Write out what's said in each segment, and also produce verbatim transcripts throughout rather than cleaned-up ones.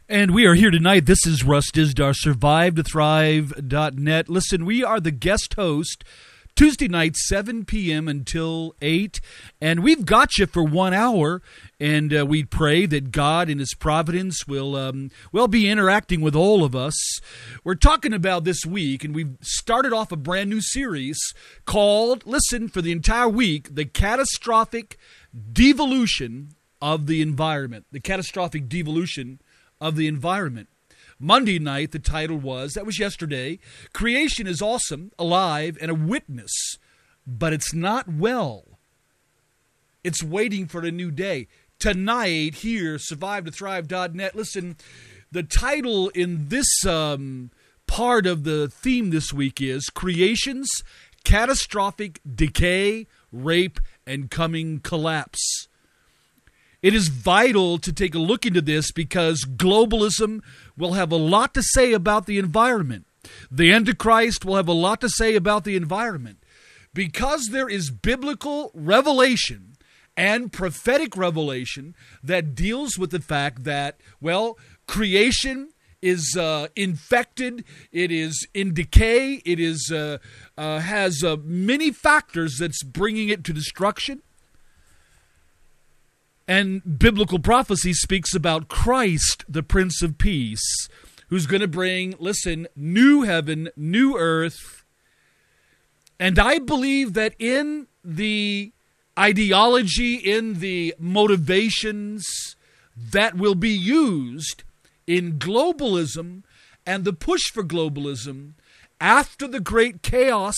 And we are here tonight. This is Russ Dizdar, survive to thrive dot net. Listen, we are the guest host Tuesday night, seven p.m. until eight. And we've got you for one hour. And uh, we pray that God in His providence will, um, will be interacting with all of us. We're talking about this week, and we've started off a brand new series called, listen, for the entire week, The Catastrophic Devolution of the Environment. The Catastrophic Devolution of the Environment. Monday night, the title was, that was yesterday, Creation is Awesome, Alive, and a Witness, but it's not well. It's waiting for a new day. Tonight, here, survive to thrive dot net. Listen, the title in this um, part of the theme this week is Creation's Catastrophic Decay, Rape, and Coming Collapse. It is vital to take a look into this because globalism will have a lot to say about the environment. The Antichrist will have a lot to say about the environment. Because there is biblical revelation and prophetic revelation that deals with the fact that, well, creation is uh, infected, it is in decay, it is uh, uh, has uh, many factors that's bringing it to destruction. And biblical prophecy speaks about Christ, the Prince of Peace, who's going to bring, listen, new heaven, new earth. And I believe that in the ideology, in the motivations that will be used in globalism and the push for globalism after the great chaos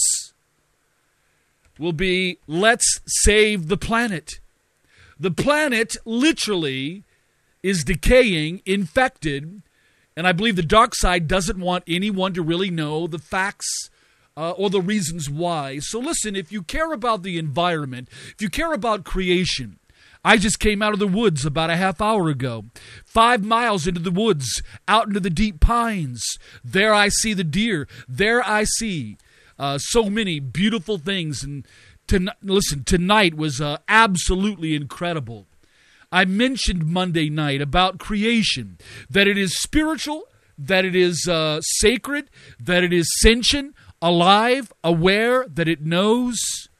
will be, let's save the planet. The planet literally is decaying, infected, and I believe the dark side doesn't want anyone to really know the facts uh, or the reasons why. So listen, if you care about the environment, if you care about creation, I just came out of the woods about a half hour ago, five miles into the woods, out into the deep pines. There I see the deer. There I see uh, so many beautiful things. And To, listen, tonight was uh, absolutely incredible. I mentioned Monday night about creation, that it is spiritual, that it is uh, sacred, that it is sentient, alive, aware, that it knows.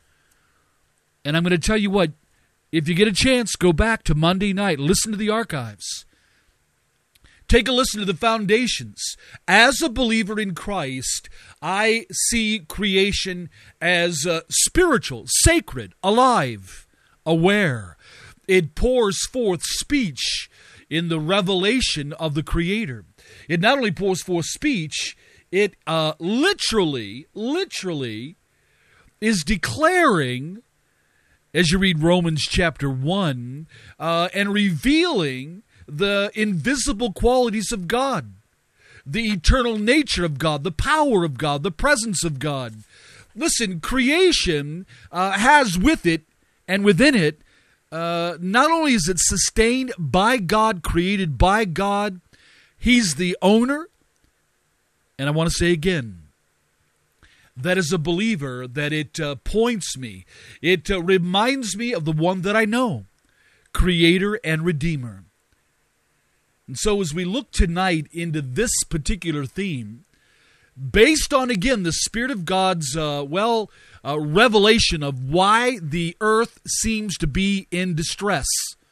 And I'm going to tell you what, if you get a chance, go back to Monday night, listen to the archives. Take a listen to the foundations. As a believer in Christ, I see creation as uh, spiritual, sacred, alive, aware. It pours forth speech in the revelation of the Creator. It not only pours forth speech, it uh, literally, literally is declaring, as you read Romans chapter one, uh, and revealing the invisible qualities of God, the eternal nature of God, the power of God, the presence of God. Listen, creation uh, has with it and within it, uh, not only is it sustained by God, created by God, He's the owner. And I want to say again, that as a believer, that it uh, points me, it uh, reminds me of the one that I know, Creator and Redeemer. And so as we look tonight into this particular theme, based on, again, the Spirit of God's, uh, well, uh, revelation of why the earth seems to be in distress,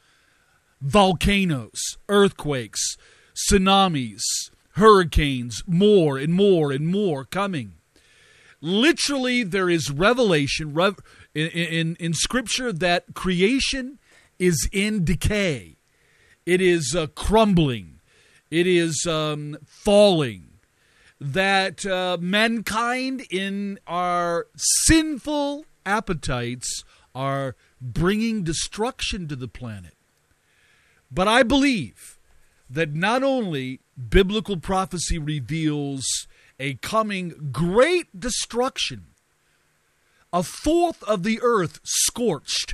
volcanoes, earthquakes, tsunamis, hurricanes, more and more and more coming. Literally, there is revelation rev- in, in, in Scripture that creation is in decay. It is uh, crumbling. It is um, falling. That uh, mankind in our sinful appetites are bringing destruction to the planet. But I believe that not only biblical prophecy reveals a coming great destruction, a fourth of the earth scorched,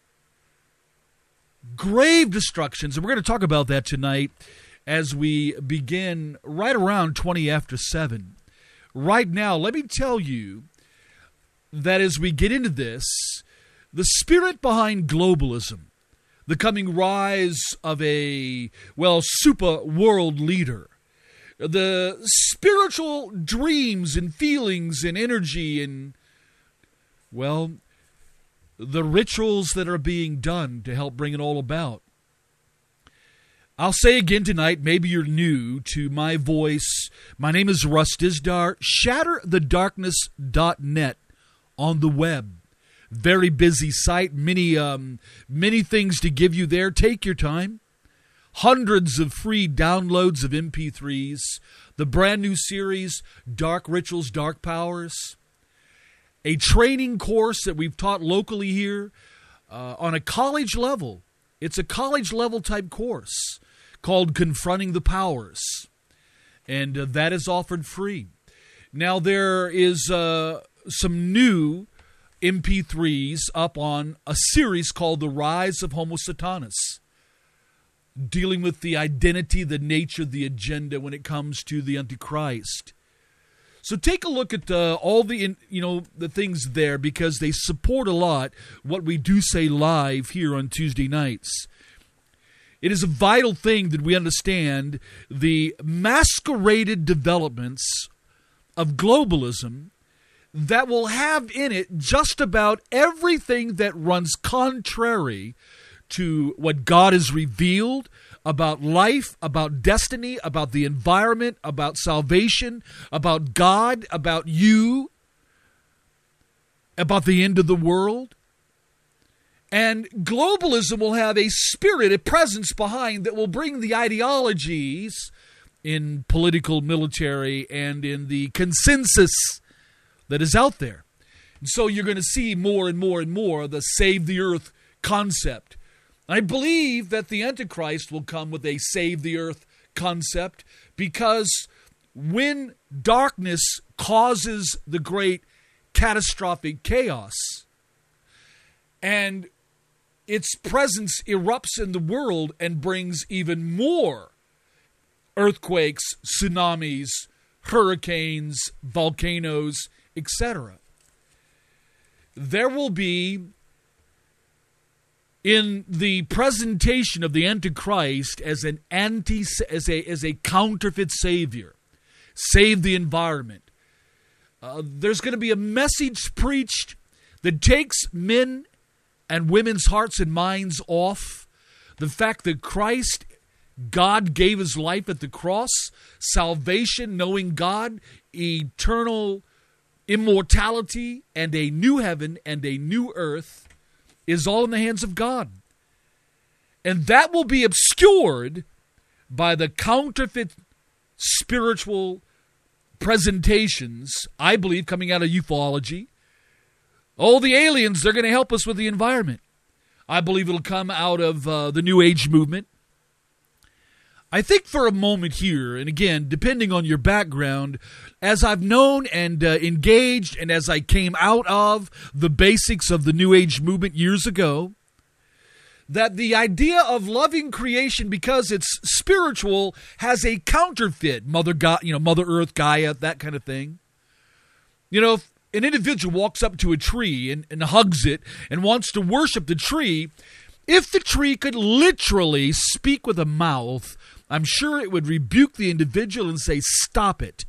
grave destructions, and we're going to talk about that tonight as we begin right around twenty after seven. Right now, let me tell you that as we get into this, the spirit behind globalism, the coming rise of a, well, super world leader, the spiritual dreams and feelings and energy and, well, the rituals that are being done to help bring it all about. I'll say again tonight, maybe you're new to my voice. My name is Russ Dizdar, shatter the darkness dot net on the web. Very busy site, many, um, many things to give you there. Take your time. Hundreds of free downloads of M P threes. The brand new series, Dark Rituals, Dark Powers. A training course that we've taught locally here uh, on a college level. It's a college level type course called Confronting the Powers. And uh, that is offered free. Now there is uh, some new M P threes up on a series called The Rise of Homo Satanas, dealing with the identity, the nature, the agenda when it comes to the Antichrist. So take a look at uh, all the you know the things there, because they support a lot what we do say live here on Tuesday nights. It is a vital thing that we understand the masqueraded developments of globalism that will have in it just about everything that runs contrary to what God has revealed about life, about destiny, about the environment, about salvation, about God, about you, about the end of the world. And globalism will have a spirit, a presence behind that will bring the ideologies in political, military, and in the consensus that is out there. And so you're going to see more and more and more the save the earth concept. I believe that the Antichrist will come with a save the earth concept, because when darkness causes the great catastrophic chaos and its presence erupts in the world and brings even more earthquakes, tsunamis, hurricanes, volcanoes, et cetera, there will be, in the presentation of the Antichrist as an anti, as a as a counterfeit savior, save the environment. Uh, there's going to be a message preached that takes men and women's hearts and minds off the fact that Christ, God gave his life at the cross, salvation, knowing God, eternal immortality, and a new heaven and a new earth is all in the hands of God. And that will be obscured by the counterfeit spiritual presentations, I believe, coming out of ufology. Oh, the aliens, they're going to help us with the environment. I believe it'll come out of uh, the New Age movement. I think for a moment here, and again, depending on your background, as I've known and uh, engaged, and as I came out of the basics of the New Age movement years ago, that the idea of loving creation because it's spiritual has a counterfeit, Mother God, you know, Mother Earth, Gaia, that kind of thing. You know, if an individual walks up to a tree and, and hugs it and wants to worship the tree, if the tree could literally speak with a mouth, I'm sure it would rebuke the individual and say, stop it.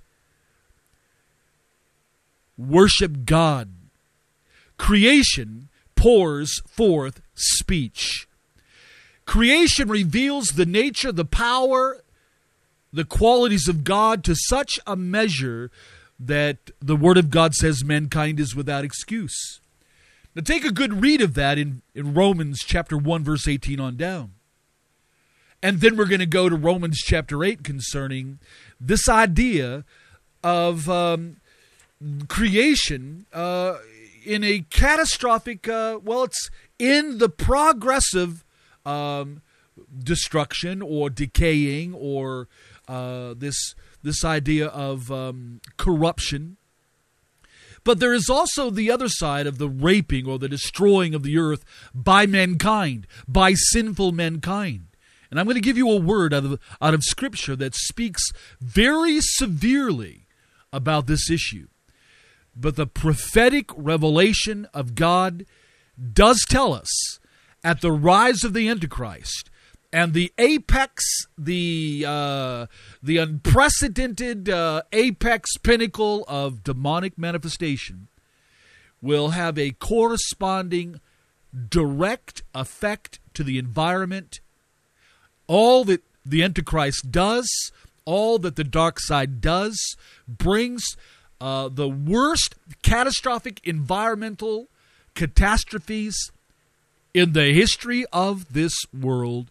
Worship God. Creation pours forth speech. Creation reveals the nature, the power, the qualities of God to such a measure that the Word of God says mankind is without excuse. Now take a good read of that in, in Romans chapter one, verse eighteen on down. And then we're going to go to Romans chapter eight concerning this idea of um, creation uh, in a catastrophic, uh, well, it's in the progressive um, destruction or decaying or uh, this this idea of um, corruption. But there is also the other side of the raping or the destroying of the earth by mankind, by sinful mankind. And I'm going to give you a word out of, out of Scripture that speaks very severely about this issue. But the prophetic revelation of God does tell us, at the rise of the Antichrist. And the apex, the uh, the unprecedented uh, apex pinnacle of demonic manifestation will have a corresponding direct effect to the environment. All that the Antichrist does, all that the dark side does, brings uh, the worst catastrophic environmental catastrophes in the history of this world.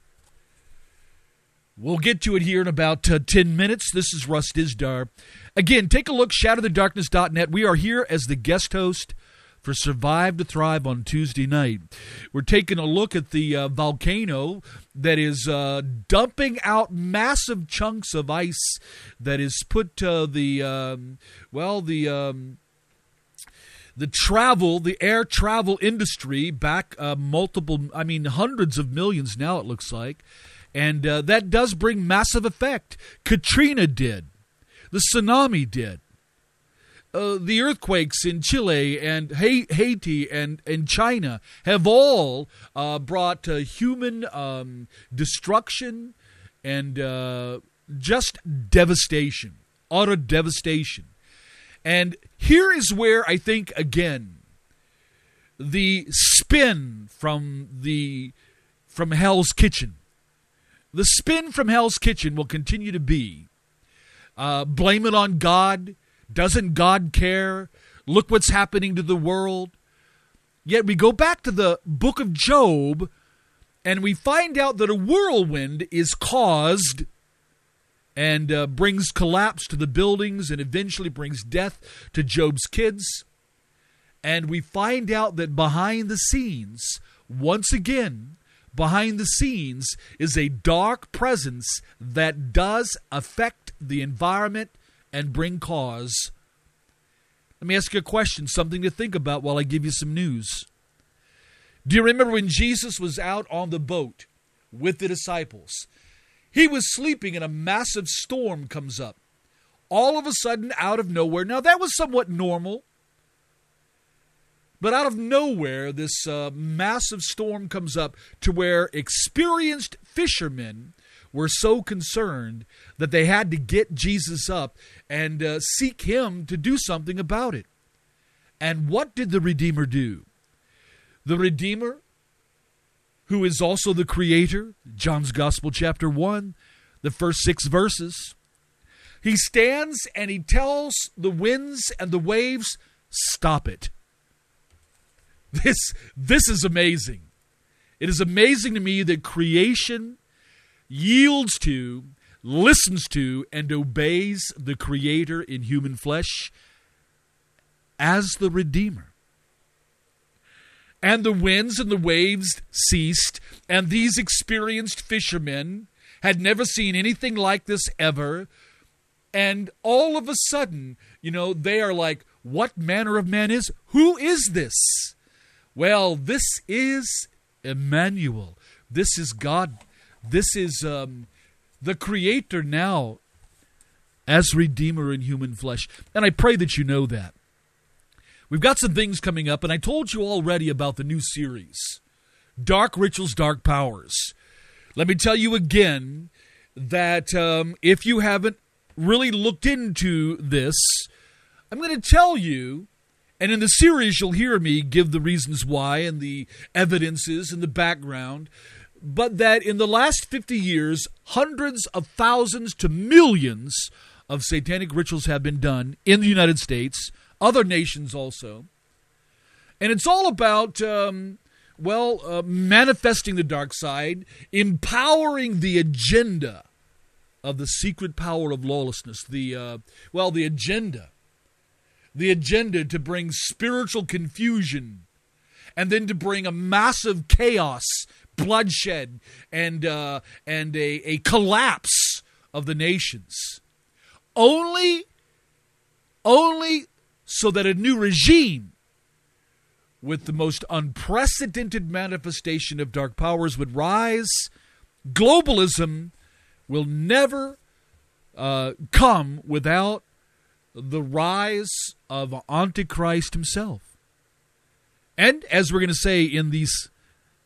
We'll get to it here in about uh, ten minutes. This is Russ Dizdar. Again, take a look, shadow the darkness dot net. We are here as the guest host for Survive to Thrive on Tuesday night. We're taking a look at the uh, volcano that is uh, dumping out massive chunks of ice that has put uh, the, um, well, the... Um, The travel, the air travel industry back uh, multiple, I mean, hundreds of millions now, it looks like. And uh, that does bring massive effect. Katrina did. The tsunami did. Uh, the earthquakes in Chile and Haiti and, and China have all uh, brought uh, human um, destruction and uh, just devastation, utter devastation. And here is where I think, again, the spin from the from Hell's Kitchen, the spin from Hell's Kitchen will continue to be, uh, blame it on God. Doesn't God care? Look what's happening to the world. Yet we go back to the book of Job, and we find out that a whirlwind is caused and uh, brings collapse to the buildings and eventually brings death to Job's kids. And we find out that behind the scenes, once again, behind the scenes is a dark presence that does affect the environment and bring cause. Let me ask you a question, something to think about while I give you some news. Do you remember when Jesus was out on the boat with the disciples? He was sleeping and a massive storm comes up. All of a sudden, out of nowhere. Now, that was somewhat normal. But out of nowhere, this uh, massive storm comes up to where experienced fishermen were so concerned that they had to get Jesus up and uh, seek him to do something about it. And what did the Redeemer do? The Redeemer, who is also the Creator, John's Gospel chapter one, the first six verses. He stands and he tells the winds and the waves, stop it. This, this is amazing. It is amazing to me that creation yields to, listens to, and obeys the Creator in human flesh as the Redeemer. And the winds and the waves ceased, and these experienced fishermen had never seen anything like this ever. And all of a sudden, you know, they are like, what manner of man is? Who is this? Well, this is Emmanuel. This is God. This is um, the Creator now as Redeemer in human flesh. And I pray that you know that. We've got some things coming up, and I told you already about the new series, Dark Rituals, Dark Powers. Let me tell you again that um, if you haven't really looked into this, I'm going to tell you, and in the series you'll hear me give the reasons why and the evidences and the background, but that in the last fifty years, hundreds of thousands to millions of satanic rituals have been done in the United States, other nations also. And it's all about, um, well, uh, manifesting the dark side, empowering the agenda of the secret power of lawlessness, the, uh, well, the agenda, the agenda to bring spiritual confusion and then to bring a massive chaos, bloodshed, and, uh, and a, a collapse of the nations. Only, only so that a new regime with the most unprecedented manifestation of dark powers would rise. Globalism will never uh, come without the rise of Antichrist himself. And as we're going to say in these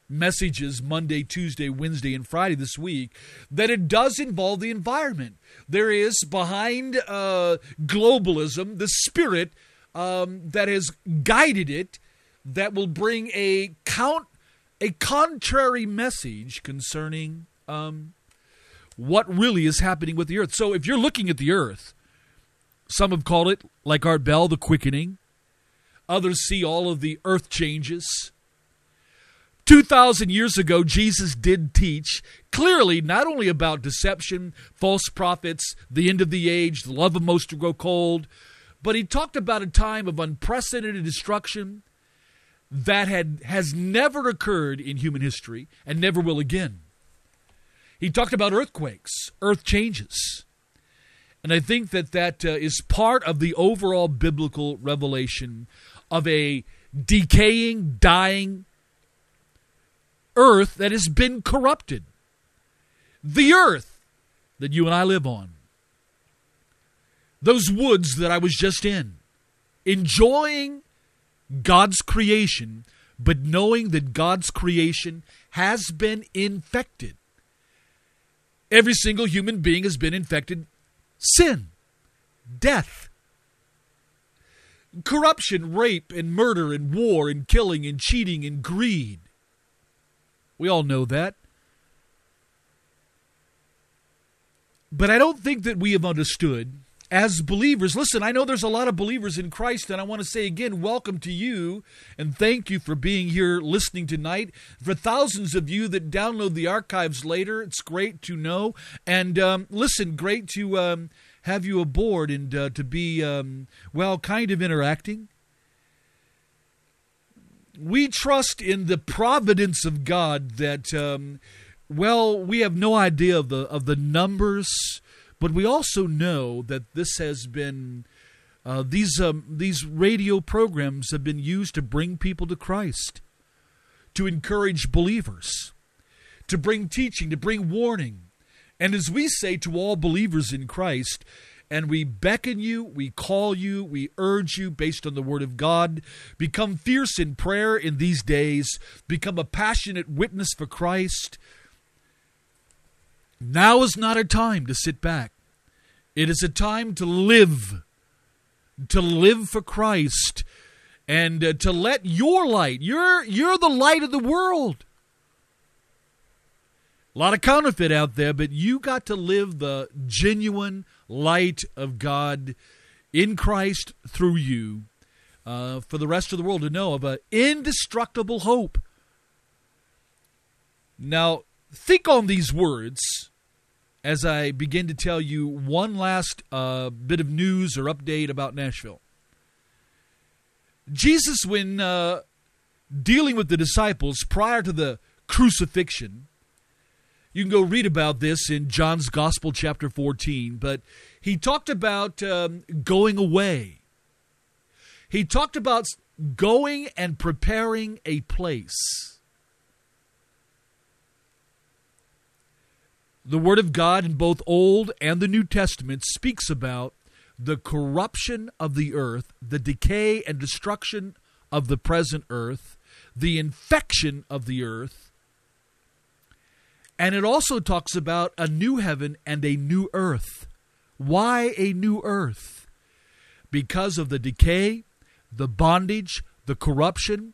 messages Monday, Tuesday, Wednesday, and Friday this week, that it does involve the environment. There is behind uh, globalism the spirit um, that has guided it, that will bring a count a contrary message concerning um, what really is happening with the earth. So if you're looking at the earth, some have called it, like Art Bell, the quickening. Others see all of the earth changes. Two thousand years ago, Jesus did teach clearly not only about deception, false prophets, the end of the age, the love of most to grow cold, but he talked about a time of unprecedented destruction that had has never occurred in human history and never will again. He talked about earthquakes, earth changes. And I think that that uh, is part of the overall biblical revelation of a decaying, dying earth that has been corrupted. The earth that you and I live on. Those woods that I was just in. Enjoying God's creation, but knowing that God's creation has been infected. Every single human being has been infected. Sin, death, corruption, rape, and murder, and war, and killing, and cheating, and greed. We all know that. But I don't think that we have understood as believers. Listen, I know there's a lot of believers in Christ, and I want to say again, welcome to you, and thank you for being here listening tonight. For thousands of you that download the archives later, it's great to know. And um, listen, great to um, have you aboard and uh, to be, um, well, kind of interacting. We trust in the providence of God that, um, well, we have no idea of the of the numbers. But we also know that this has been, uh, these um, these radio programs have been used to bring people to Christ, to encourage believers, to bring teaching, to bring warning. And as we say to all believers in Christ, and we beckon you, we call you, we urge you based on the Word of God, become fierce in prayer in these days, become a passionate witness for Christ. Now is not a time to sit back. It is a time to live, to live for Christ, and uh, to let your light, you're, you're the light of the world. A lot of counterfeit out there, but you got to live the genuine light of God in Christ through you uh, for the rest of the world to know of an indestructible hope. Now, think on these words as I begin to tell you one last uh, bit of news or update about Nashville. Jesus, when uh, dealing with the disciples prior to the crucifixion, you can go read about this in John's Gospel, chapter fourteen, but he talked about um, going away. He talked about going and preparing a place. The Word of God in both Old and the New Testament speaks about the corruption of the earth, the decay and destruction of the present earth, the infection of the earth, and it also talks about a new heaven and a new earth. Why a new earth? Because of the decay, the bondage, the corruption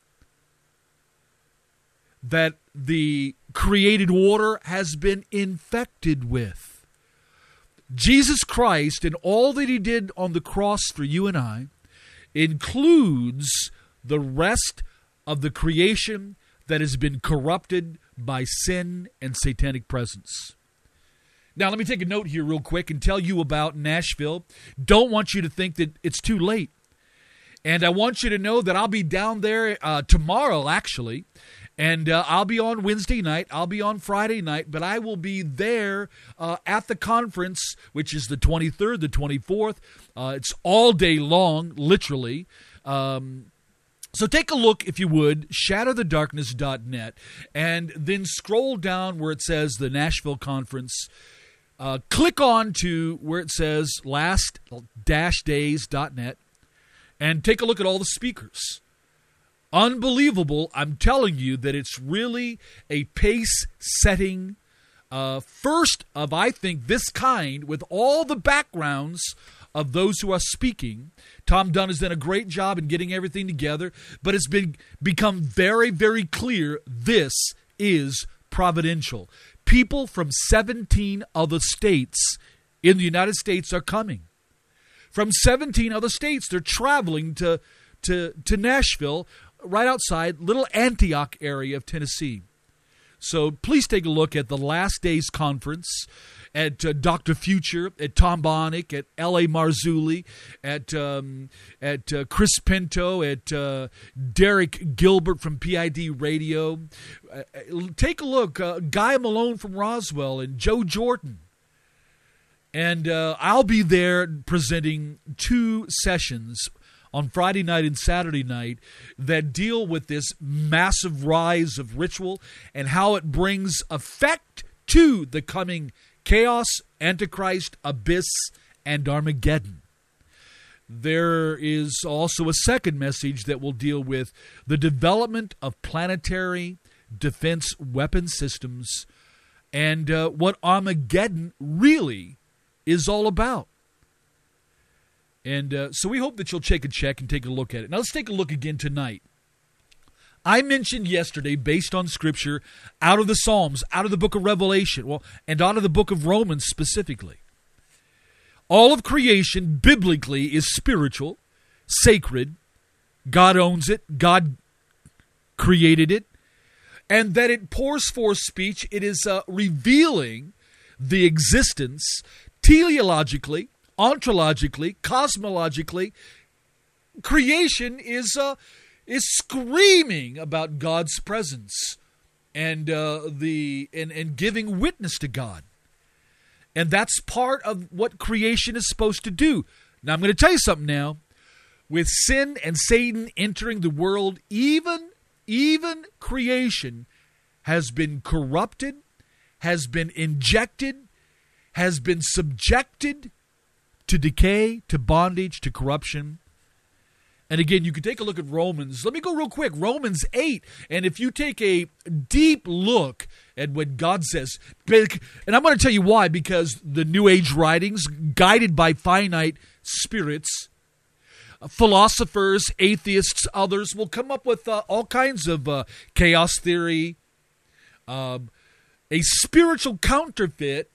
that the created order has been infected with. Jesus Christ and all that he did on the cross for you and I includes the rest of the creation that has been corrupted by sin and satanic presence. Now, let me take a note here real quick and tell you about Nashville. Don't want you to think that it's too late. And I want you to know that I'll be down there uh, tomorrow, actually. And uh, I'll be on Wednesday night, I'll be on Friday night, but I will be there uh, at the conference, which is the twenty-third, the twenty-fourth. Uh, it's all day long, literally. Um, so take a look, if you would, shatter the darkness dot net, and then scroll down where it says the Nashville Conference. Uh, click on to where it says last dash days dot net, and take a look at all the speakers. Unbelievable. I'm telling you that it's really a pace-setting uh, first of, I think, this kind with all the backgrounds of those who are speaking. Tom Dunn has done a great job in getting everything together, but it's been become very, very clear this is providential. People from seventeen other states in the United States are coming. From seventeen other states, they're traveling to, to, to Nashville, right outside Little Antioch area of Tennessee. So please take a look at the Last Days Conference, at uh, Doctor Future, at Tom Bonick, at L A Marzulli, at um, at uh, Chris Pinto, at uh, Derek Gilbert from P I D Radio. Uh, take a look, uh, Guy Malone from Roswell, and Joe Jordan. And uh, I'll be there presenting two sessions on Friday night and Saturday night that deal with this massive rise of ritual and how it brings effect to the coming chaos, Antichrist, abyss, and Armageddon. There is also a second message that will deal with the development of planetary defense weapon systems and uh, what Armageddon really is all about. And uh, so we hope that you'll take a check and take a look at it. Now let's take a look again tonight. I mentioned yesterday, based on Scripture, out of the Psalms, out of the book of Revelation, well, and out of the book of Romans specifically. All of creation, biblically, is spiritual, sacred. God owns it. God created it. And that it pours forth speech. It is uh, revealing the existence, teleologically, ontologically, cosmologically. Creation is uh, is screaming about God's presence and uh, the and, and giving witness to God. And that's part of what creation is supposed to do. Now, I'm going to tell you something now. With sin and Satan entering the world, even, even creation has been corrupted, has been injected, has been subjected to decay, to bondage, to corruption. And again, you can take a look at Romans. Let me go real quick. Romans eight. And if you take a deep look at what God says, and I'm going to tell you why, because the New Age writings, guided by finite spirits, philosophers, atheists, others, will come up with uh, all kinds of uh, chaos theory, uh, a spiritual counterfeit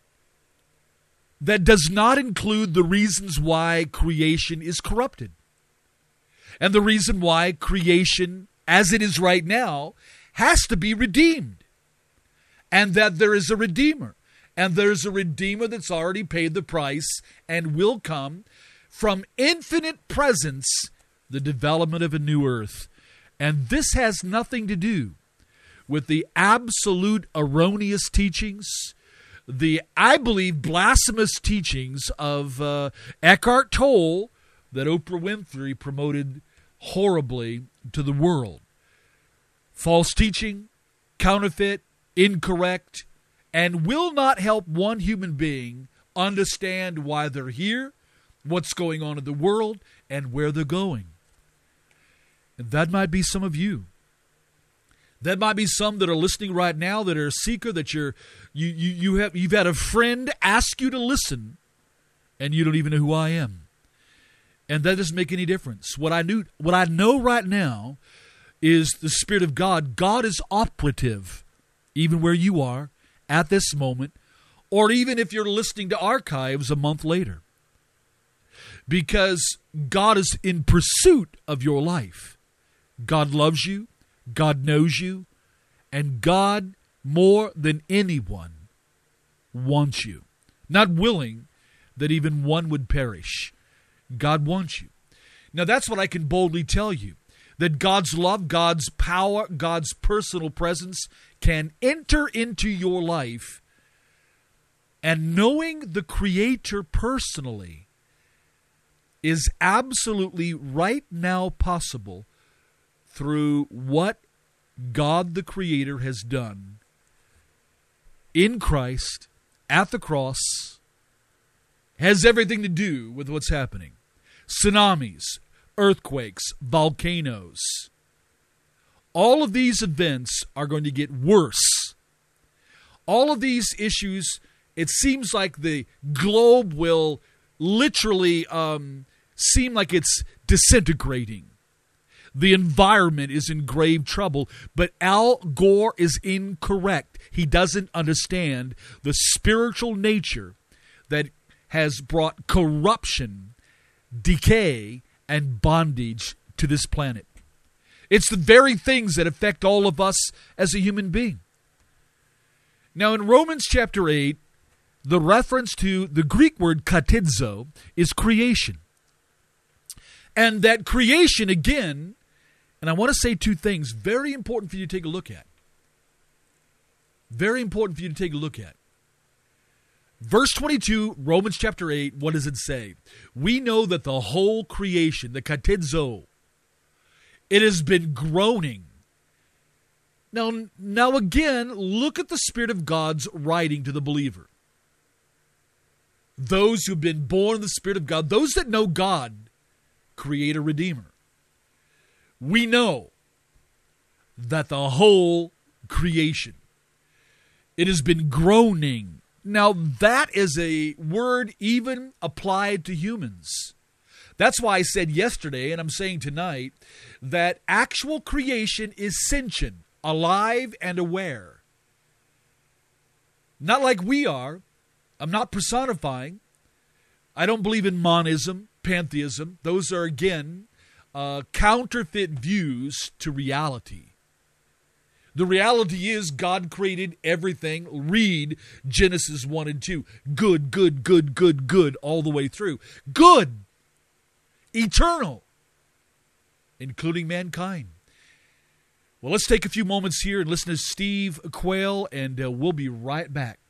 that does not include the reasons why creation is corrupted. And the reason why creation, as it is right now, has to be redeemed. And that there is a Redeemer. And there's a Redeemer that's already paid the price and will come from infinite presence, the development of a new earth. And this has nothing to do with the absolute erroneous teachings, the, I believe, blasphemous teachings of uh, Eckhart Tolle that Oprah Winfrey promoted horribly to the world. False teaching, counterfeit, incorrect, and will not help one human being understand why they're here, what's going on in the world, and where they're going. And that might be some of you. That might be some that are listening right now that are a seeker, that you're you you you have you've had a friend ask you to listen, and you don't even know who I am. And that doesn't make any difference. What I knew what I know right now is the Spirit of God. God is operative, even where you are at this moment, or even if you're listening to archives a month later. Because God is in pursuit of your life. God loves you. God knows you. And God, more than anyone, wants you. Not willing that even one would perish. God wants you. Now that's what I can boldly tell you. That God's love, God's power, God's personal presence can enter into your life. And knowing the Creator personally is absolutely right now possible through what God the Creator has done in Christ at the cross. Has everything to do with what's happening. Tsunamis, earthquakes, volcanoes, all of these events are going to get worse. All of these issues, it seems like the globe will literally um, seem like it's disintegrating. The environment is in grave trouble, but Al Gore is incorrect. He doesn't understand the spiritual nature that has brought corruption, decay, and bondage to this planet. It's the very things that affect all of us as a human being. Now, in Romans chapter eight, the reference to the Greek word katizo is creation. And that creation, again, and I want to say two things, very important for you to take a look at. Very important for you to take a look at. Verse twenty-two, Romans chapter eight, what does it say? We know that the whole creation, the katizo, it has been groaning. Now, now again, look at the Spirit of God's writing to the believer. Those who've been born of the Spirit of God, those that know God, Creator, Redeemer. We know that the whole creation, it has been groaning. Now, that is a word even applied to humans. That's why I said yesterday, and I'm saying tonight, that actual creation is sentient, alive, and aware. Not like we are. I'm not personifying. I don't believe in monism, pantheism. Those are, again, uh, counterfeit views to reality. The reality is God created everything. Read Genesis one and two. Good, good, good, good, good, all the way through. Good. Eternal. Including mankind. Well, let's take a few moments here and listen to Steve Quayle, and uh, we'll be right back.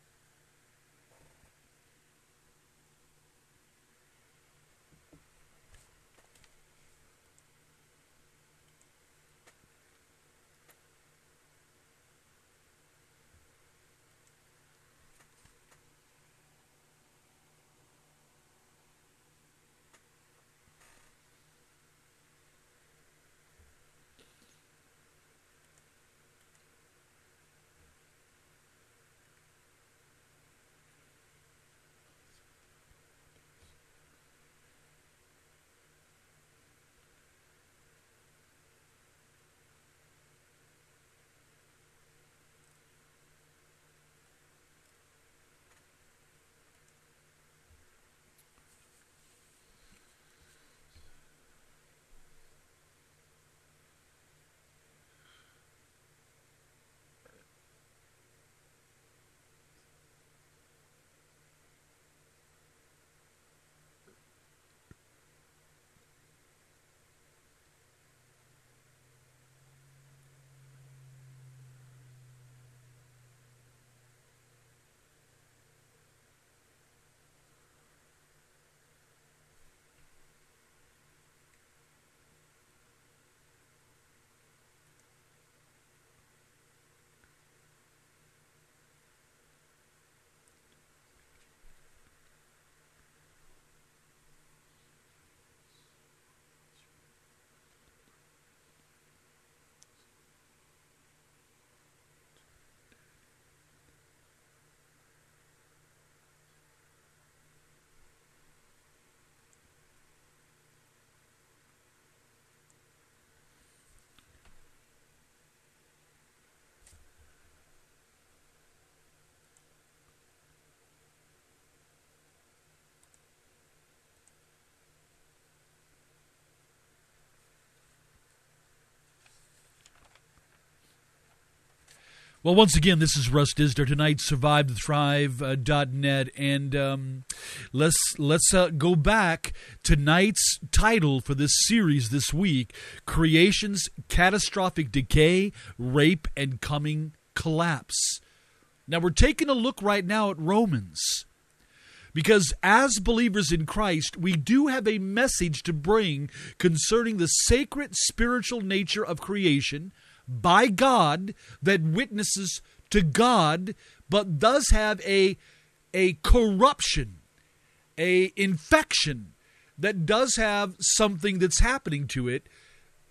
Well, once again, this is Russ Disner. Tonight, survive to thrive dot net. And um, let's let's uh, go back. Tonight's title for this series this week, Creation's Catastrophic Decay, Rape, and Coming Collapse. Now, we're taking a look right now at Romans. Because as believers in Christ, we do have a message to bring concerning the sacred spiritual nature of creation, by God, that witnesses to God, but does have a, a corruption, a infection that does have something that's happening to it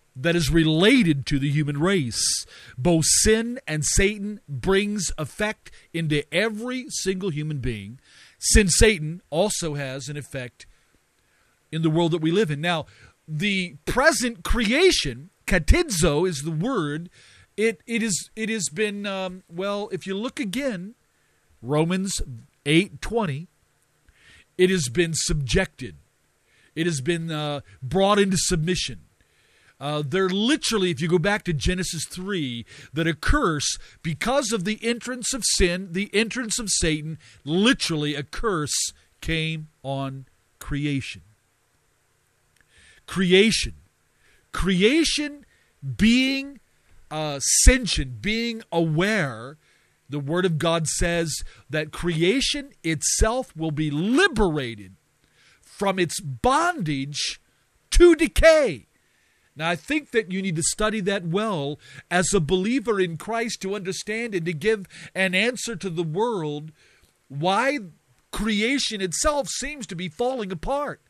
that is related to the human race. Both sin and Satan brings effect into every single human being. Sin, Satan, also has an effect in the world that we live in. Now, the present creation, katidzo is the word, it it is it has been, um, well, if you look again, Romans eight twenty, it has been subjected. It has been uh, brought into submission. Uh, they're literally, if you go back to Genesis three, that a curse, because of the entrance of sin, the entrance of Satan, literally a curse came on creation. Creation. Creation being uh, sentient, being aware, the Word of God says that creation itself will be liberated from its bondage to decay. Now, I think that you need to study that well as a believer in Christ to understand and to give an answer to the world why creation itself seems to be falling apart.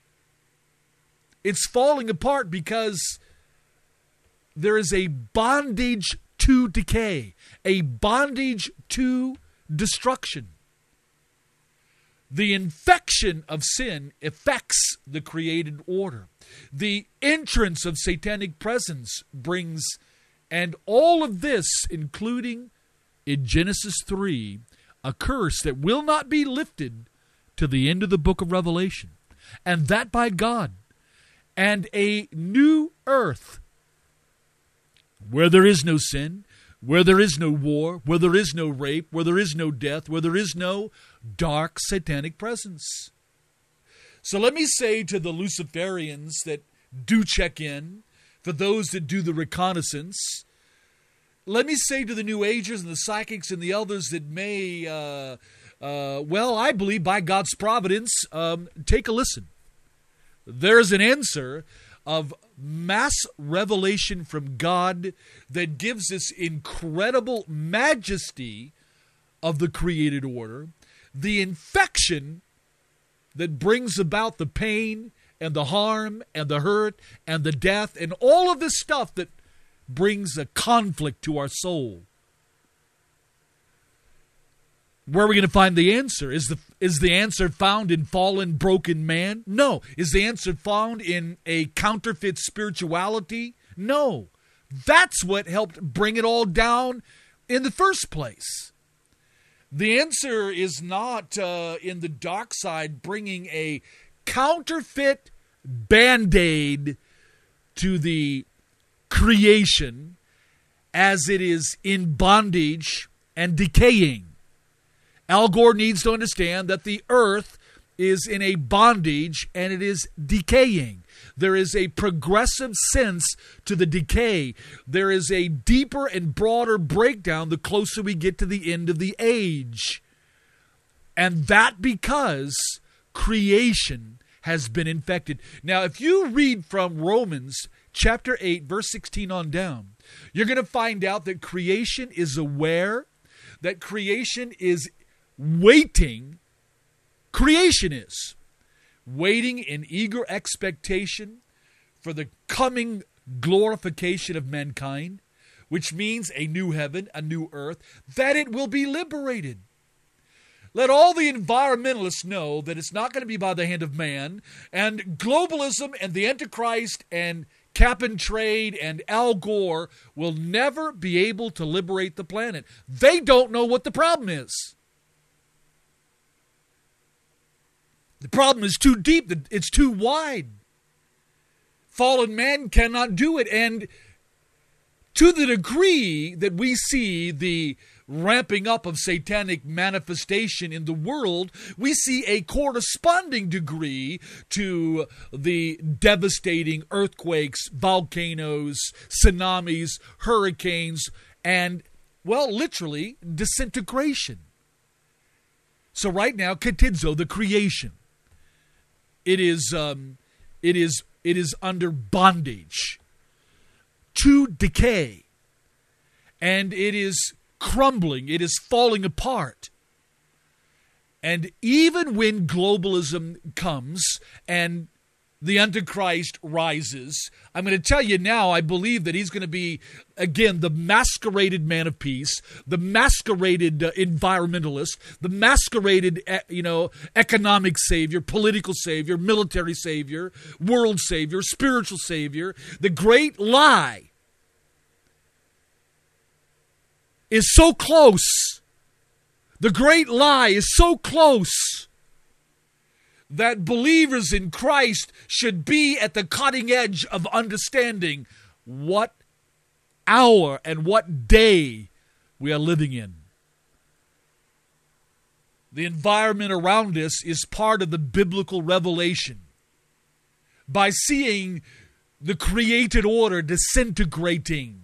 It's falling apart because there is a bondage to decay, a bondage to destruction. The infection of sin affects the created order. The entrance of satanic presence brings, and all of this, including in Genesis three, a curse that will not be lifted to the end of the book of Revelation, and that by God, and a new earth where there is no sin, where there is no war, where there is no rape, where there is no death, where there is no dark satanic presence. So let me say to the Luciferians that do check in, for those that do the reconnaissance, let me say to the New Agers and the psychics and the others that may, uh, uh, well, I believe by God's providence, um, take a listen. There is an answer of mass revelation from God that gives this incredible majesty of the created order, the infection that brings about the pain and the harm and the hurt and the death and all of this stuff that brings a conflict to our soul. Where are we going to find the answer? Is the is the answer found in fallen, broken man? No. Is the answer found in a counterfeit spirituality? No. That's what helped bring it all down in the first place. The answer is not uh, in the dark side bringing a counterfeit Band-Aid to the creation as it is in bondage and decaying. Al Gore needs to understand that the earth is in a bondage and it is decaying. There is a progressive sense to the decay. There is a deeper and broader breakdown the closer we get to the end of the age. And that because creation has been infected. Now, if you read from Romans chapter eight, verse sixteen on down, you're going to find out that creation is aware, that creation is waiting, creation is waiting in eager expectation for the coming glorification of mankind, which means a new heaven, a new earth, that it will be liberated. Let all the environmentalists know that it's not going to be by the hand of man, and globalism and the Antichrist and cap and trade and Al Gore will never be able to liberate the planet. They don't know what the problem is. The problem is too deep. It's too wide. Fallen man cannot do it. And to the degree that we see the ramping up of satanic manifestation in the world, we see a corresponding degree to the devastating earthquakes, volcanoes, tsunamis, hurricanes, and, well, literally, disintegration. So right now, katidzo, the creation, It is, um, it is, it is under bondage to decay, and it is crumbling. It is falling apart. And even when globalism comes and the Antichrist rises. I'm going to tell you now, I believe that he's going to be, again, the masqueraded man of peace, the masqueraded uh, environmentalist, the masqueraded, uh, you know, economic savior, political savior, military savior, world savior, spiritual savior. The great lie is so close. The great lie is so close that believers in Christ should be at the cutting edge of understanding what hour and what day we are living in. The environment around us is part of the biblical revelation. By seeing the created order disintegrating,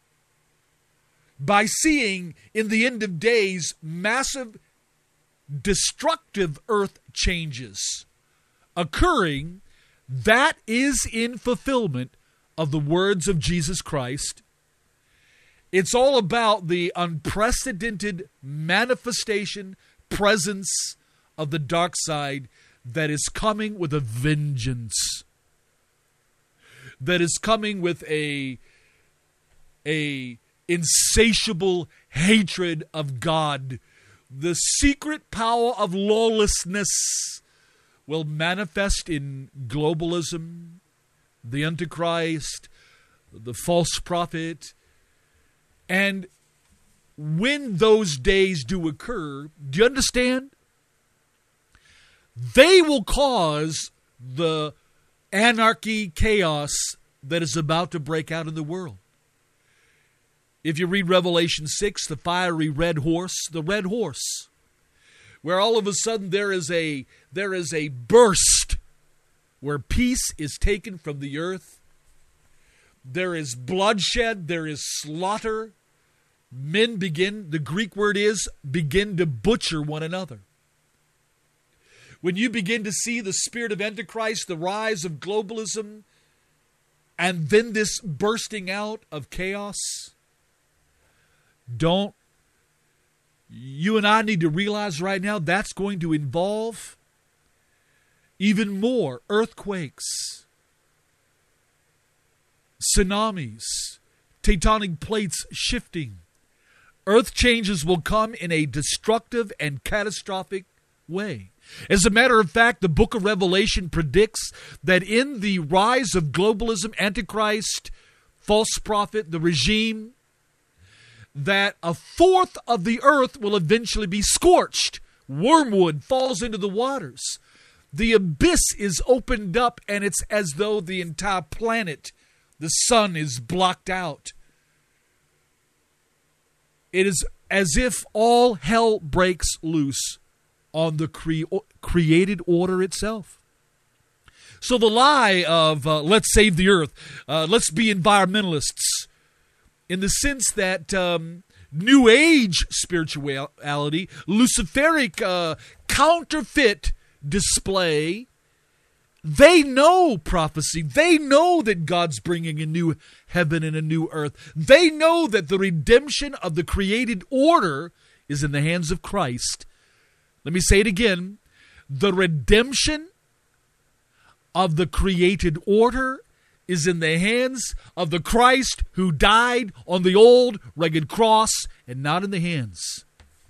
by seeing in the end of days massive destructive earth changes occurring, that is in fulfillment of the words of Jesus Christ. It's all about the unprecedented manifestation, presence of the dark side that is coming with a vengeance, that is coming with a, a insatiable hatred of God. The secret power of lawlessness will manifest in globalism, the Antichrist, the false prophet. And when those days do occur, do you understand? They will cause the anarchy, chaos that is about to break out in the world. If you read Revelation six, the fiery red horse, the red horse, where all of a sudden there is a there is a burst where peace is taken from the earth. There is bloodshed, there is slaughter. Men begin, the Greek word is, begin to butcher one another. When you begin to see the spirit of Antichrist, the rise of globalism, and then this bursting out of chaos, Don't, you and I need to realize right now that's going to involve even more earthquakes, tsunamis, tectonic plates shifting. Earth changes will come in a destructive and catastrophic way. As a matter of fact, the book of Revelation predicts that in the rise of globalism, Antichrist, false prophet, the regime, that a fourth of the earth will eventually be scorched. Wormwood falls into the waters. The abyss is opened up, and it's as though the entire planet, the sun, is blocked out. It is as if all hell breaks loose on the cre- created order itself. So the lie of uh, let's save the earth, uh, let's be environmentalists, in the sense that um, New Age spirituality, Luciferic uh, counterfeit display, they know prophecy. They know that God's bringing a new heaven and a new earth. They know that the redemption of the created order is in the hands of Christ. Let me say it again. The redemption of the created order is in the hands of the Christ who died on the old rugged cross, and not in the hands.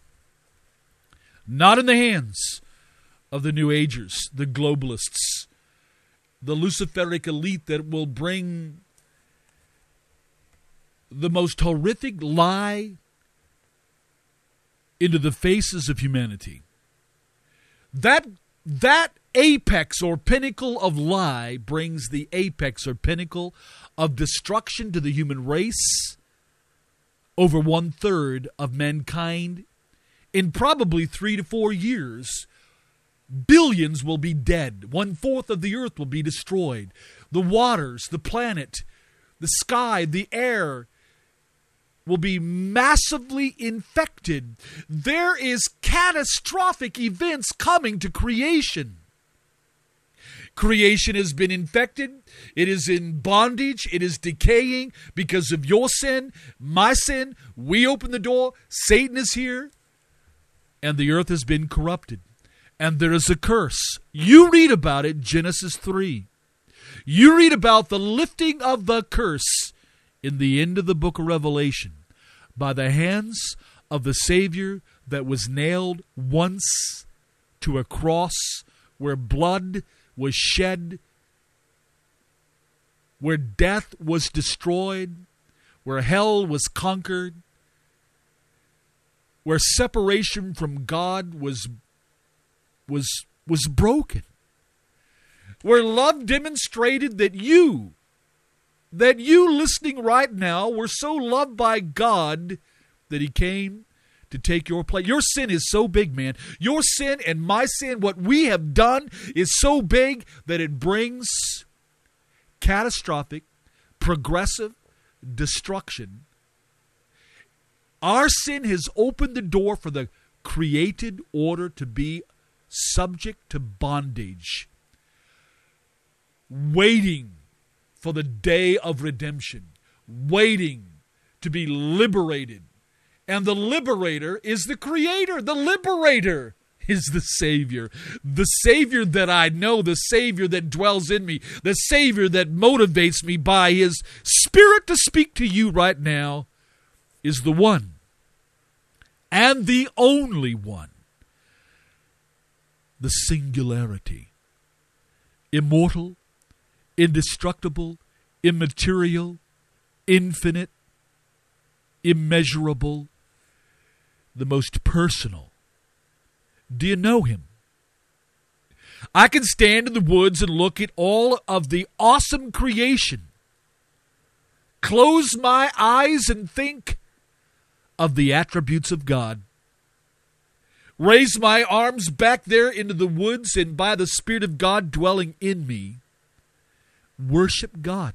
Not in the hands of the New Agers, the globalists, the Luciferic elite that will bring the most horrific lie into the faces of humanity. That that apex or pinnacle of lie brings the apex or pinnacle of destruction to the human race. Over one third of mankind, in probably three to four years, billions will be dead. One fourth of the earth will be destroyed. The waters, the planet, the sky, the air will be massively infected. There is catastrophic events coming to creation. Creation has been infected. It is in bondage. It is decaying because of your sin, my sin. We open the door. Satan is here. And the earth has been corrupted. And there is a curse. You read about it, Genesis three. You read about the lifting of the curse in the end of the book of Revelation by the hands of the Savior that was nailed once to a cross where blood was shed, where death was destroyed, where hell was conquered, where separation from God was, was, was broken, where love demonstrated that you, that you listening right now were so loved by God that he came to take your place. Your sin is so big, man. Your sin and my sin, what we have done is so big that it brings catastrophic, progressive destruction. Our sin has opened the door for the created order to be subject to bondage, waiting for the day of redemption, waiting to be liberated. And the liberator is the Creator. The liberator is the Savior. The Savior that I know, the Savior that dwells in me, the Savior that motivates me by His Spirit to speak to you right now is the one and the only one. The singularity. Immortal, indestructible, immaterial, infinite, immeasurable, the most personal. Do you know Him? I can stand in the woods and look at all of the awesome creation, close my eyes and think of the attributes of God, raise my arms back there into the woods and by the Spirit of God dwelling in me, worship God,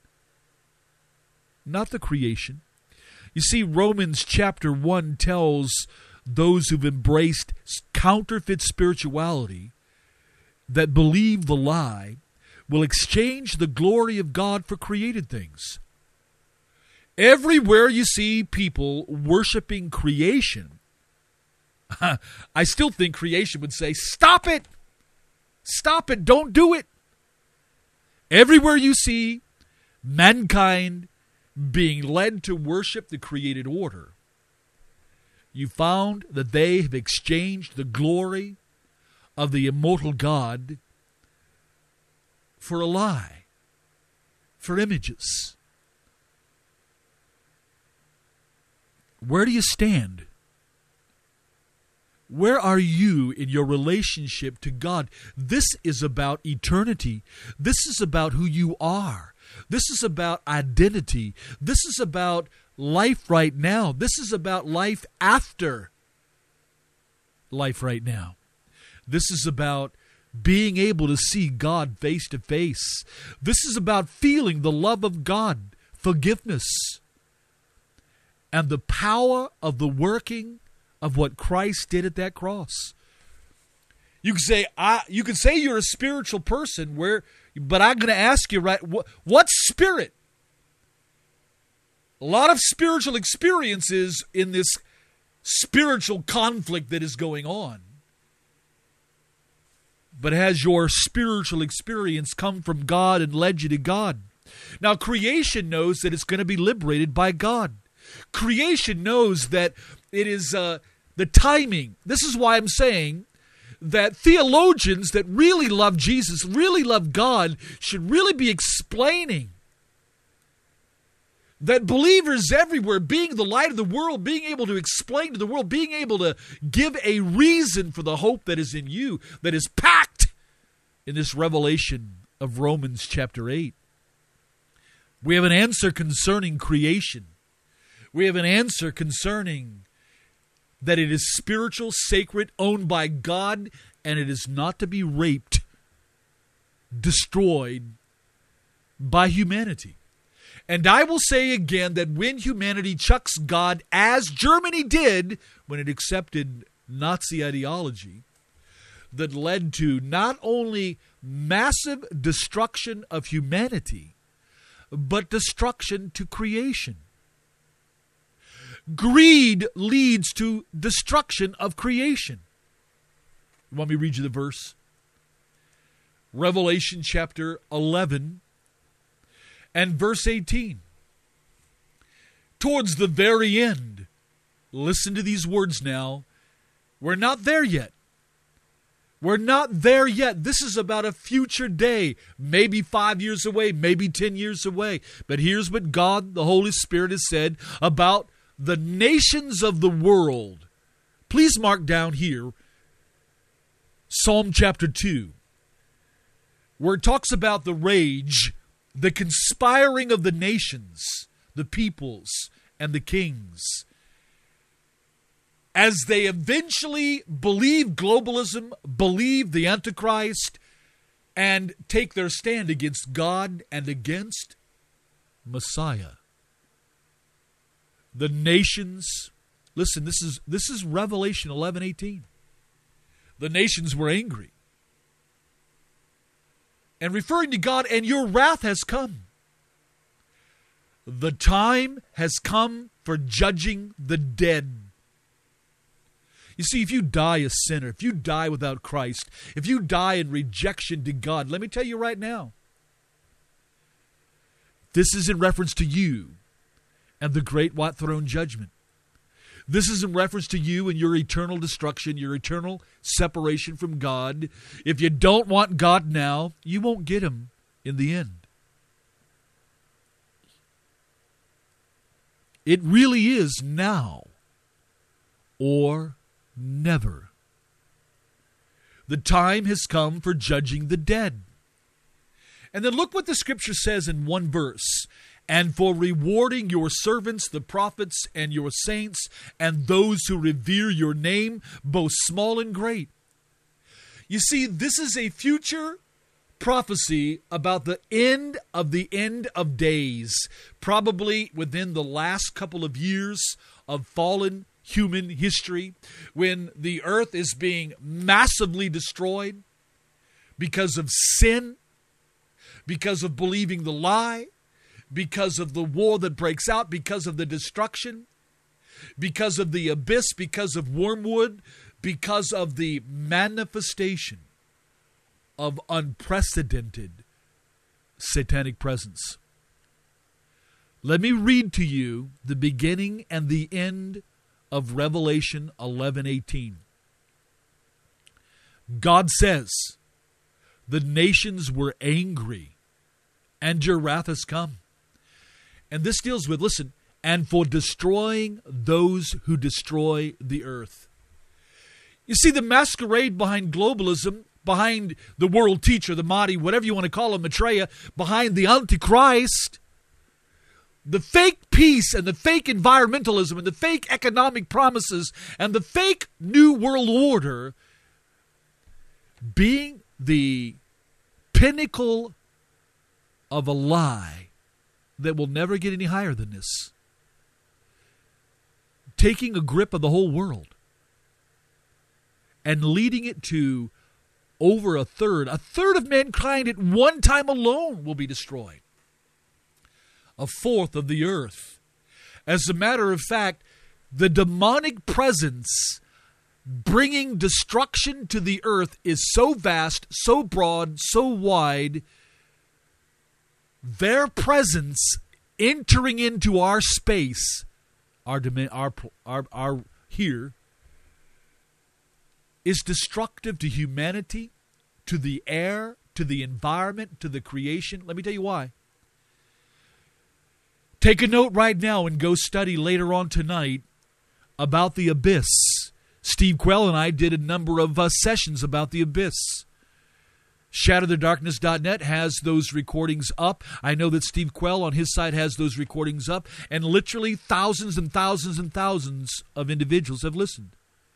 not the creation. You see, Romans chapter one tells those who've embraced counterfeit spirituality that believe the lie will exchange the glory of God for created things. Everywhere you see people worshiping creation, I still think creation would say, stop it! Stop it! Don't do it! Everywhere you see mankind being led to worship the created order, you found that they have exchanged the glory of the immortal God for a lie, for images. Where do you stand? Where are you in your relationship to God? This is about eternity. This is about who you are. This is about identity. This is about life right now. This is about life after life right now. This is about being able to see God face to face. This is about feeling the love of God, forgiveness, and the power of the working of what Christ did at that cross. You can say, I, you can say you're a spiritual person, where, but I'm going to ask you, right, what, what spirit? A lot of spiritual experiences in this spiritual conflict that is going on. But has your spiritual experience come from God and led you to God? Now, creation knows that it's going to be liberated by God. Creation knows that it is uh, the timing. This is why I'm saying that theologians that really love Jesus, really love God, should really be explaining that believers everywhere, being the light of the world, being able to explain to the world, being able to give a reason for the hope that is in you, that is packed in this revelation of Romans chapter eight. We have an answer concerning creation. We have an answer concerning that it is spiritual, sacred, owned by God, and it is not to be raped, destroyed by humanity. And I will say again that when humanity chucks God, as Germany did when it accepted Nazi ideology, that led to not only massive destruction of humanity, but destruction to creation. Greed leads to destruction of creation. You want me to read you the verse? Revelation chapter eleven and verse eighteen. Towards the very end, listen to these words now. We're not there yet. We're not there yet. This is about a future day, maybe five years away, maybe ten years away. But here's what God, the Holy Spirit, has said about the nations of the world. Please mark down here Psalm chapter two, where it talks about the rage, the conspiring of the nations, the peoples, and the kings, as they eventually believe globalism, believe the Antichrist, and take their stand against God and against Messiah. The nations, listen, this is this is Revelation eleven eighteen. The nations were angry. And referring to God, and your wrath has come. The time has come for judging the dead. You see, if you die a sinner, if you die without Christ, if you die in rejection to God, let me tell you right now, this is in reference to you and the great white throne judgment. This is in reference to you and your eternal destruction, your eternal separation from God. If you don't want God now, you won't get Him in the end. It really is now or never. The time has come for judging the dead. And then look what the Scripture says in one verse. And for rewarding your servants, the prophets, and your saints, and those who revere your name, both small and great. You see, this is a future prophecy about the end of the end of days, probably within the last couple of years of fallen human history, when the earth is being massively destroyed because of sin, because of believing the lie, because of the war that breaks out, because of the destruction, because of the abyss, because of wormwood, because of the manifestation of unprecedented satanic presence. Let me read to you the beginning and the end of Revelation eleven eighteen. God says, the nations were angry, and your wrath has come. And this deals with, listen, and for destroying those who destroy the earth. You see, the masquerade behind globalism, behind the world teacher, the Mahdi, whatever you want to call him, Maitreya, behind the Antichrist, the fake peace and the fake environmentalism and the fake economic promises and the fake new world order being the pinnacle of a lie that will never get any higher than this. Taking a grip of the whole world and leading it to over a third, a third of mankind at one time alone will be destroyed. A fourth of the earth. As a matter of fact, the demonic presence bringing destruction to the earth is so vast, so broad, so wide. Their presence entering into our space, our our our, our here, is destructive to humanity, to the air, to the environment, to the creation. Let me tell you why. Take a note right now and go study later on tonight about the abyss. Steve Quell and I did a number of uh, sessions about the abyss. shadow the darkness dot net has those recordings up. I know that Steve Quell on his site has those recordings up, and literally thousands and thousands and thousands of individuals have listened.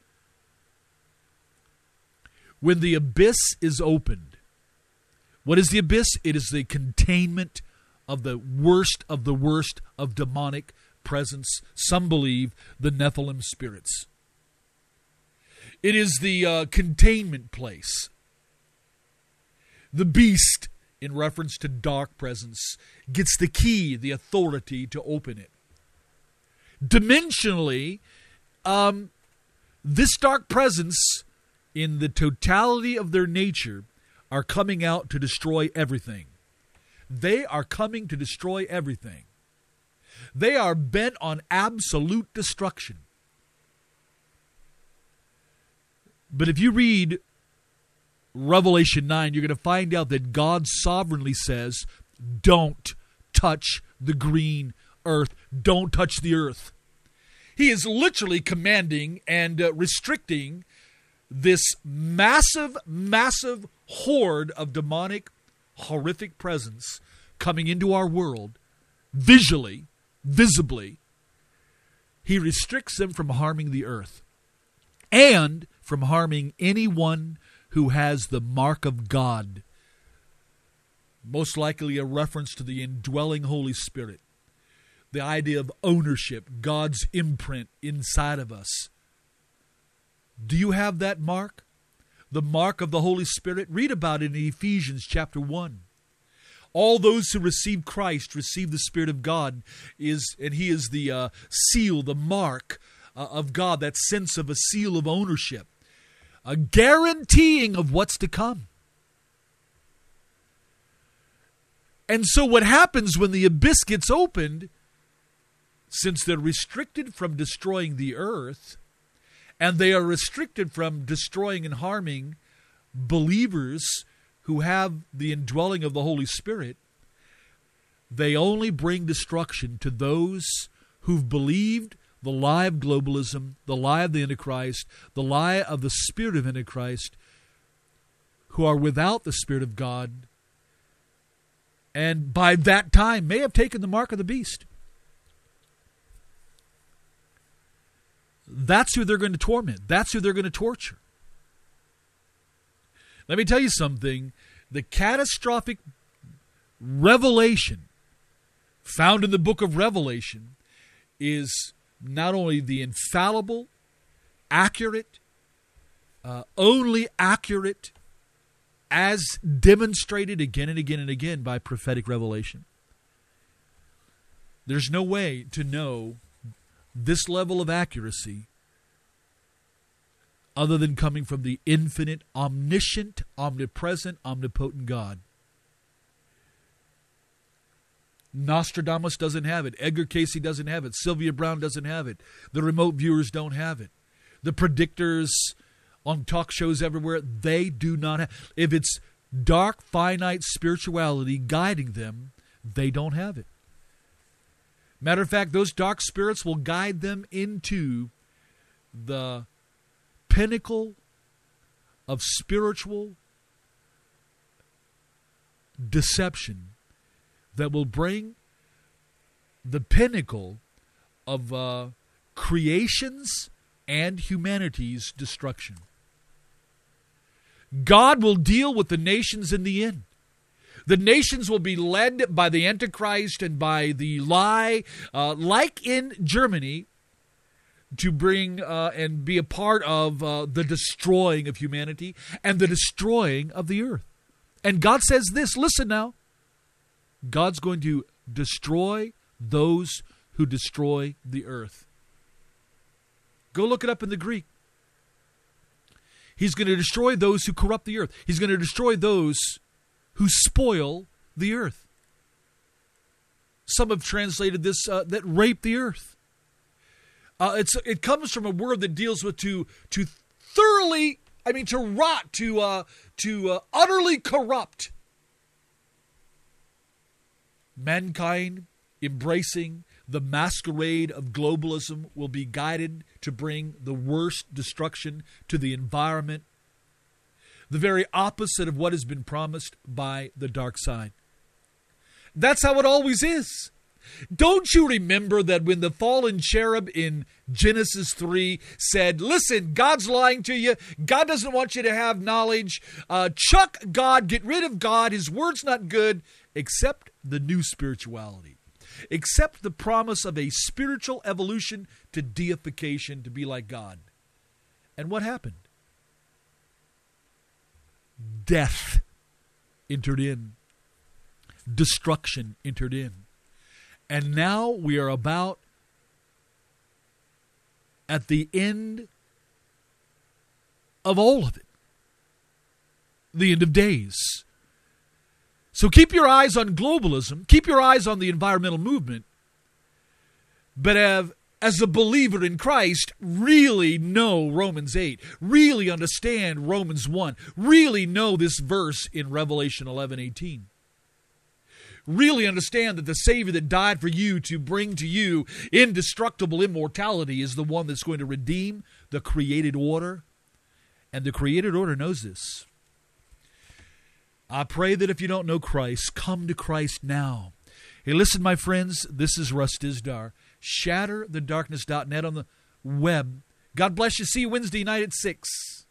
When the abyss is opened, what is the abyss? It is the containment of the worst of the worst of demonic presence. Some believe the Nephilim spirits. It is the uh, containment place. The beast, in reference to dark presence, gets the key, the authority to open it. Dimensionally, um, this dark presence, in the totality of their nature, are coming out to destroy everything. They are coming to destroy everything. They are bent on absolute destruction. But if you read Revelation nine, you're going to find out that God sovereignly says, don't touch the green earth. Don't touch the earth. He is literally commanding and uh, restricting this massive, massive horde of demonic, horrific presence coming into our world, visually, visibly. He restricts them from harming the earth and from harming anyone who has the mark of God, most likely a reference to the indwelling Holy Spirit, the idea of ownership, God's imprint inside of us. Do you have that mark? The mark of the Holy Spirit? Read about it in Ephesians chapter one. All those who receive Christ receive the Spirit of God, is, and He is the uh, seal, the mark uh, of God, that sense of a seal of ownership, a guaranteeing of what's to come. And so what happens when the abyss gets opened, since they're restricted from destroying the earth, and they are restricted from destroying and harming believers who have the indwelling of the Holy Spirit, they only bring destruction to those who've believed the lie of globalism, the lie of the Antichrist, the lie of the spirit of Antichrist, who are without the Spirit of God, and by that time may have taken the mark of the beast. That's who they're going to torment. That's who they're going to torture. Let me tell you something. The catastrophic revelation found in the book of Revelation is not only the infallible, accurate, uh, only accurate, as demonstrated again and again and again by prophetic revelation. There's no way to know this level of accuracy other than coming from the infinite, omniscient, omnipresent, omnipotent God. Nostradamus doesn't have it. Edgar Casey doesn't have it. Sylvia Brown doesn't have it. The remote viewers don't have it. The predictors on talk shows everywhere, they do not have. If it's dark, finite spirituality guiding them, they don't have it. Matter of fact, those dark spirits will guide them into the pinnacle of spiritual deception that will bring the pinnacle of uh, creation's and humanity's destruction. God will deal with the nations in the end. The nations will be led by the Antichrist and by the lie, uh, like in Germany, to bring uh, and be a part of uh, the destroying of humanity and the destroying of the earth. And God says this, listen now, God's going to destroy those who destroy the earth. Go look it up in the Greek. He's going to destroy those who corrupt the earth. He's going to destroy those who spoil the earth. Some have translated this, uh, that rape the earth. Uh, it's it comes from a word that deals with to to thoroughly, I mean to rot, to uh, to uh, utterly corrupt. Mankind embracing the masquerade of globalism will be guided to bring the worst destruction to the environment, the very opposite of what has been promised by the dark side. That's how it always is. Don't you remember that when the fallen cherub in Genesis three said, listen, God's lying to you. God doesn't want you to have knowledge. Uh, chuck God, get rid of God. His word's not good. Accept the new spirituality. Accept the promise of a spiritual evolution to deification, to be like God. And what happened? Death entered in. Destruction entered in. And now we are about at the end of all of it. the end of days. So keep your eyes on globalism. Keep your eyes on the environmental movement. But have, as a believer in Christ, really know Romans eight. Really understand Romans one. Really know this verse in Revelation eleven eighteen. Really understand that the Savior that died for you to bring to you indestructible immortality is the one that's going to redeem the created order. And the created order knows this. I pray that if you don't know Christ, come to Christ now. Hey, listen, my friends, this is Russ Dizdar. shatter the darkness dot net on the web. God bless you. See you Wednesday night at six.